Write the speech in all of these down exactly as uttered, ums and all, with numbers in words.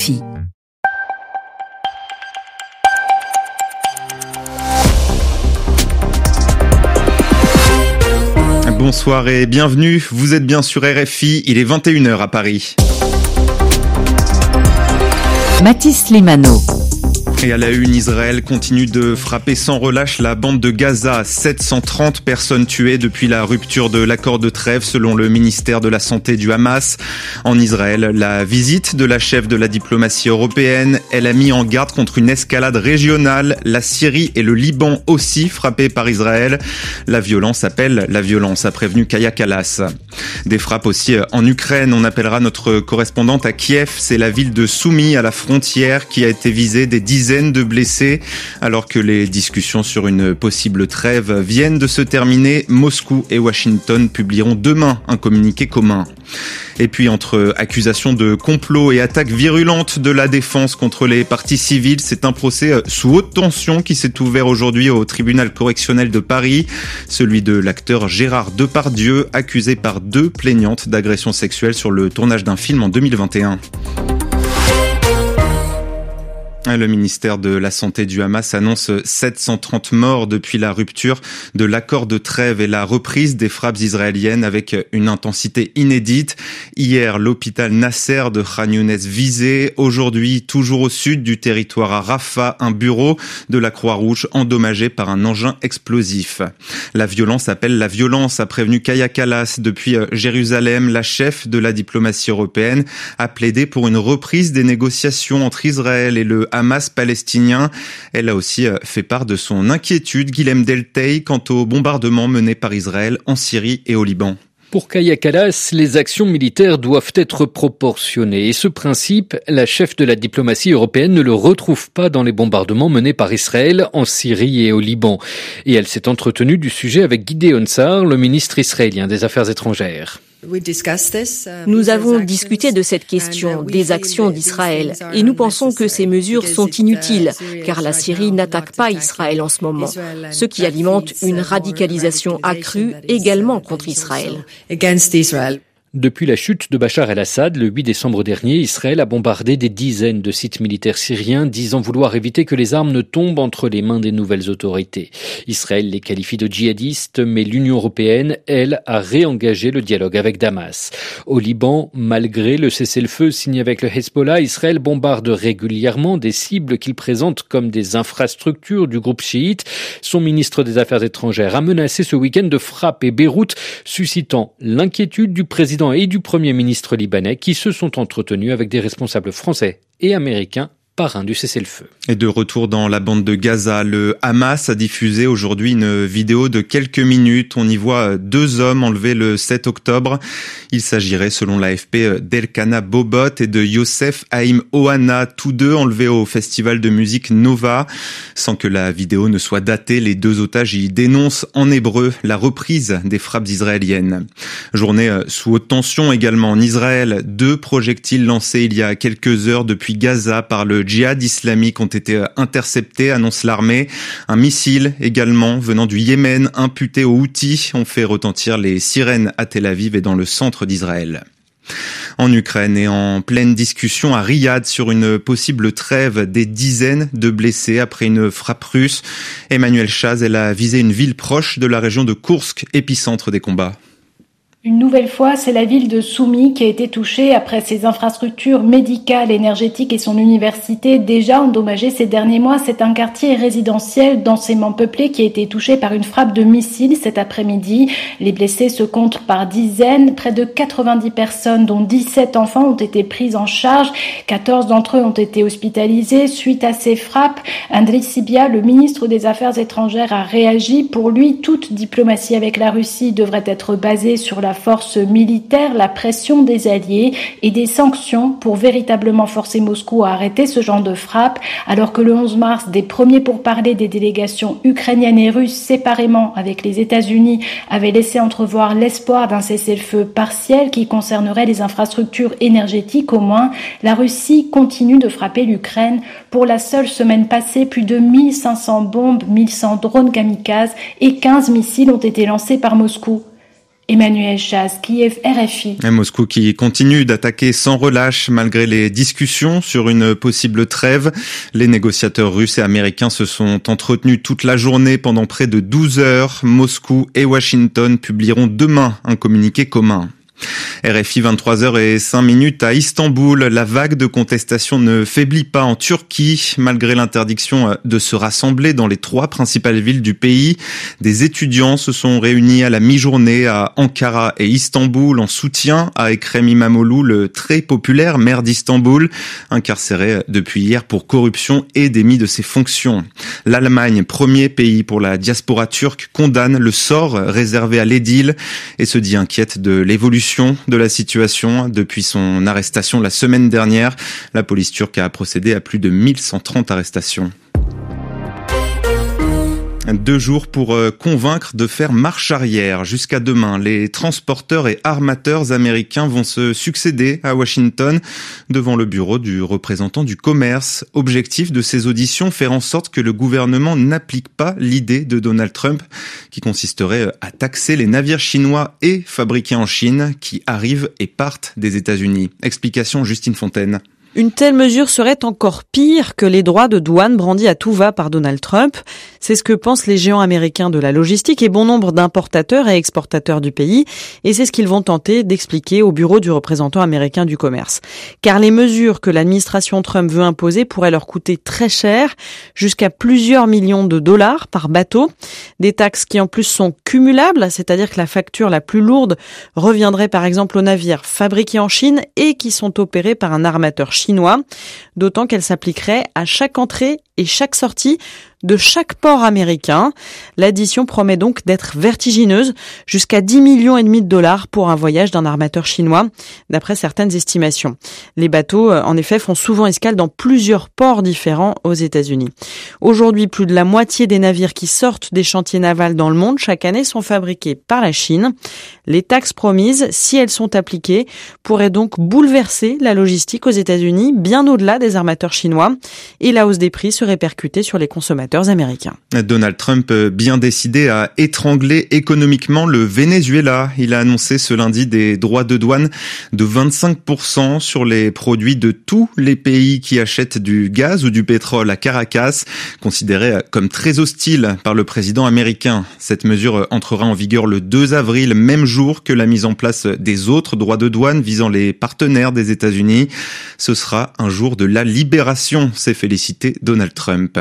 F I. Bonsoir et bienvenue, vous êtes bien sur R F I, il est vingt et une heures à Paris. Mathis Limano. Et à la une, Israël continue de frapper sans relâche la bande de Gaza. sept cent trente personnes tuées depuis la rupture de l'accord de trêve selon le ministère de la Santé du Hamas. En Israël, la visite de la chef de la diplomatie européenne, elle a mis en garde contre une escalade régionale. La Syrie et le Liban aussi frappés par Israël. La violence appelle la violence, a prévenu Kaya Kallas. Des frappes aussi en Ukraine. On appellera notre correspondante à Kiev. C'est la ville de Soumy à la frontière qui a été visée, des dizaines de blessés. Alors que les discussions sur une possible trêve viennent de se terminer, Moscou et Washington publieront demain un communiqué commun. Et puis entre accusations de complot et attaques virulentes de la défense contre les partis civils, c'est un procès sous haute tension qui s'est ouvert aujourd'hui au tribunal correctionnel de Paris. Celui de l'acteur Gérard Depardieu, accusé par deux plaignantes d'agression sexuelle sur le tournage d'un film en deux mille vingt et un. Le ministère de la Santé du Hamas annonce sept cent trente morts depuis la rupture de l'accord de trêve et la reprise des frappes israéliennes avec une intensité inédite. Hier, l'hôpital Nasser de Khan Younes visé. Aujourd'hui, toujours au sud du territoire à Rafah, un bureau de la Croix-Rouge endommagé par un engin explosif. La violence appelle la violence, a prévenu Kaya Kallas. Depuis Jérusalem, la chef de la diplomatie européenne a plaidé pour une reprise des négociations entre Israël et le Hamas palestinien. Elle a aussi fait part de son inquiétude, Guilhem Deltey, quant aux bombardements menés par Israël en Syrie et au Liban. Pour Kaya Kallas, les actions militaires doivent être proportionnées. Et ce principe, la chef de la diplomatie européenne ne le retrouve pas dans les bombardements menés par Israël en Syrie et au Liban. Et elle s'est entretenue du sujet avec Gideon Sa'ar, le ministre israélien des Affaires étrangères. Nous avons discuté de cette question, des actions d'Israël, et nous pensons que ces mesures sont inutiles, car la Syrie n'attaque pas Israël en ce moment, ce qui alimente une radicalisation accrue également contre Israël. Depuis la chute de Bachar el-Assad, le huit décembre dernier, Israël a bombardé des dizaines de sites militaires syriens, disant vouloir éviter que les armes ne tombent entre les mains des nouvelles autorités. Israël les qualifie de djihadistes, mais l'Union européenne, elle, a réengagé le dialogue avec Damas. Au Liban, malgré le cessez-le-feu signé avec le Hezbollah, Israël bombarde régulièrement des cibles qu'il présente comme des infrastructures du groupe chiite. Son ministre des Affaires étrangères a menacé ce week-end de frapper Beyrouth, suscitant l'inquiétude du président et du Premier ministre libanais qui se sont entretenus avec des responsables français et américains parrain du cessez-le-feu. Et de retour dans la bande de Gaza, le Hamas a diffusé aujourd'hui une vidéo de quelques minutes. On y voit deux hommes enlevés le sept octobre. Il s'agirait, selon l'A F P, d'Elkana Bobot et de Youssef Haïm Ohana, tous deux enlevés au festival de musique Nova. Sans que la vidéo ne soit datée, les deux otages y dénoncent en hébreu la reprise des frappes israéliennes. Journée sous haute tension également en Israël. Deux projectiles lancés il y a quelques heures depuis Gaza par le djihad islamique ont été interceptés, annonce l'armée. Un missile également venant du Yémen, imputé aux Houthis, ont fait retentir les sirènes à Tel Aviv et dans le centre d'Israël. En Ukraine et en pleine discussion à Riyad sur une possible trêve, des dizaines de blessés après une frappe russe. Emmanuel Chaz, elle a visé une ville proche de la région de Koursk, épicentre des combats. Une nouvelle fois, c'est la ville de Soumy qui a été touchée après ses infrastructures médicales, énergétiques et son université déjà endommagées ces derniers mois. C'est un quartier résidentiel densément peuplé qui a été touché par une frappe de missile cet après-midi. Les blessés se comptent par dizaines. Près de quatre-vingt-dix personnes, dont dix-sept enfants, ont été prises en charge. quatorze d'entre eux ont été hospitalisés suite à ces frappes. Andriy Sybiha, le ministre des Affaires étrangères, a réagi. Pour lui, toute diplomatie avec la Russie devrait être basée sur la force militaire, la pression des alliés et des sanctions pour véritablement forcer Moscou à arrêter ce genre de frappe, alors que le onze mars, des premiers pourparlers des délégations ukrainiennes et russes séparément avec les États-Unis avaient laissé entrevoir l'espoir d'un cessez-le-feu partiel qui concernerait les infrastructures énergétiques au moins. La Russie continue de frapper l'Ukraine. Pour la seule semaine passée, plus de mille cinq cents bombes, mille cent drones kamikazes et quinze missiles ont été lancés par Moscou. Emmanuel Chaz, Kiev, R F I. Et Moscou qui continue d'attaquer sans relâche malgré les discussions sur une possible trêve. Les négociateurs russes et américains se sont entretenus toute la journée pendant près de douze heures. Moscou et Washington publieront demain un communiqué commun. R F I vingt-trois heures zéro cinq à Istanbul. La vague de contestation ne faiblit pas en Turquie. Malgré l'interdiction de se rassembler dans les trois principales villes du pays, des étudiants se sont réunis à la mi-journée à Ankara et Istanbul en soutien à Ekrem İmamoğlu, le très populaire maire d'Istanbul, incarcéré depuis hier pour corruption et démis de ses fonctions. L'Allemagne, premier pays pour la diaspora turque, condamne le sort réservé à l'édile et se dit inquiète de l'évolution de la situation. Depuis son arrestation la semaine dernière, la police turque a procédé à plus de mille cent trente arrestations. Deux jours pour convaincre de faire marche arrière. Jusqu'à demain, les transporteurs et armateurs américains vont se succéder à Washington devant le bureau du représentant du commerce. Objectif de ces auditions, faire en sorte que le gouvernement n'applique pas l'idée de Donald Trump qui consisterait à taxer les navires chinois et fabriqués en Chine qui arrivent et partent des États-Unis. Explication Justine Fontaine. Une telle mesure serait encore pire que les droits de douane brandis à tout va par Donald Trump. C'est ce que pensent les géants américains de la logistique et bon nombre d'importateurs et exportateurs du pays. Et c'est ce qu'ils vont tenter d'expliquer au bureau du représentant américain du commerce. Car les mesures que l'administration Trump veut imposer pourraient leur coûter très cher, jusqu'à plusieurs millions de dollars par bateau. Des taxes qui en plus sont cumulables, c'est-à-dire que la facture la plus lourde reviendrait par exemple aux navires fabriqués en Chine et qui sont opérés par un armateur chinois. chinois, d'autant qu'elle s'appliquerait à chaque entrée et chaque sortie de chaque port américain. L'addition promet donc d'être vertigineuse, jusqu'à dix millions et demi de dollars pour un voyage d'un armateur chinois, d'après certaines estimations. Les bateaux, en effet, font souvent escale dans plusieurs ports différents aux États-Unis. Aujourd'hui, plus de la moitié des navires qui sortent des chantiers navals dans le monde chaque année sont fabriqués par la Chine. Les taxes promises, si elles sont appliquées, pourraient donc bouleverser la logistique aux États-Unis, bien au-delà des armateurs chinois, et la hausse des prix se répercuter sur les consommateurs américains. Donald Trump, bien décidé à étrangler économiquement le Venezuela. Il a annoncé ce lundi des droits de douane de vingt-cinq pour cent sur les produits de tous les pays qui achètent du gaz ou du pétrole à Caracas, considéré comme très hostile par le président américain. Cette mesure entrera en vigueur le deux avril, même jour que la mise en place des autres droits de douane visant les partenaires des États-Unis. Ce sera un jour de la libération, s'est félicité Donald Trump.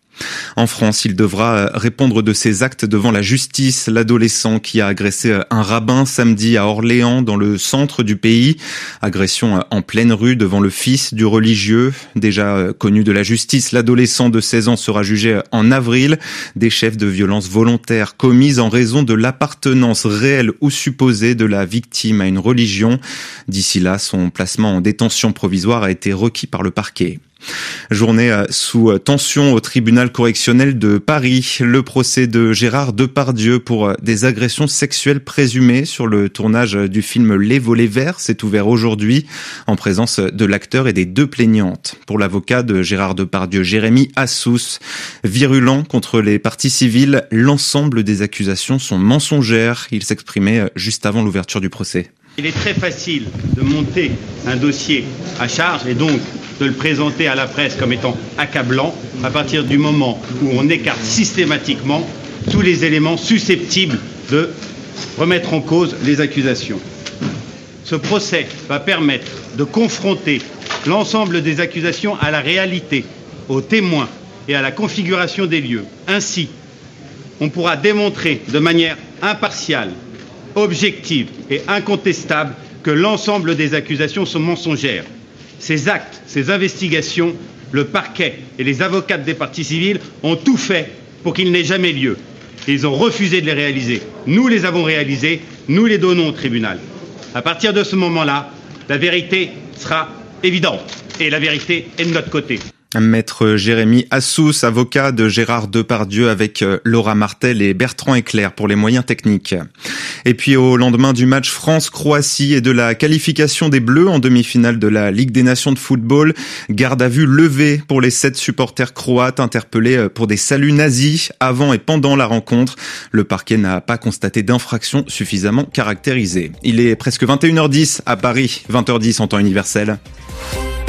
En France, il devra répondre de ses actes devant la justice. L'adolescent qui a agressé un rabbin samedi à Orléans, dans le centre du pays. Agression en pleine rue devant le fils du religieux. Déjà connu de la justice, l'adolescent de seize ans sera jugé en avril. Des chefs de violences volontaires commises en raison de l'appartenance réelle ou supposée de la victime à une religion. D'ici là, son placement en détention provisoire a été requis par le parquet. Journée sous tension au tribunal correctionnel de Paris. Le procès de Gérard Depardieu pour des agressions sexuelles présumées sur le tournage du film Les Volets Verts s'est ouvert aujourd'hui en présence de l'acteur et des deux plaignantes. Pour l'avocat de Gérard Depardieu, Jérémy Assous, virulent contre les parties civiles, l'ensemble des accusations sont mensongères. Il s'exprimait juste avant l'ouverture du procès. Il est très facile de monter un dossier à charge et donc de le présenter à la presse comme étant accablant à partir du moment où on écarte systématiquement tous les éléments susceptibles de remettre en cause les accusations. Ce procès va permettre de confronter l'ensemble des accusations à la réalité, aux témoins et à la configuration des lieux. Ainsi, on pourra démontrer de manière impartiale, objective et incontestable que l'ensemble des accusations sont mensongères. Ces actes, ces investigations, le parquet et les avocats des parties civiles ont tout fait pour qu'ils n'aient jamais lieu. Ils ont refusé de les réaliser. Nous les avons réalisés, nous les donnons au tribunal. À partir de ce moment-là, la vérité sera évidente et la vérité est de notre côté. Maître Jérémy Assous, avocat de Gérard Depardieu avec Laura Martel et Bertrand Eclair pour les moyens techniques. Et puis au lendemain du match France-Croatie et de la qualification des Bleus en demi-finale de la Ligue des Nations de football, garde à vue levée pour les sept supporters croates interpellés pour des saluts nazis avant et pendant la rencontre. Le parquet n'a pas constaté d'infraction suffisamment caractérisée. Il est presque vingt et une heures dix à Paris, vingt heures dix en temps universel.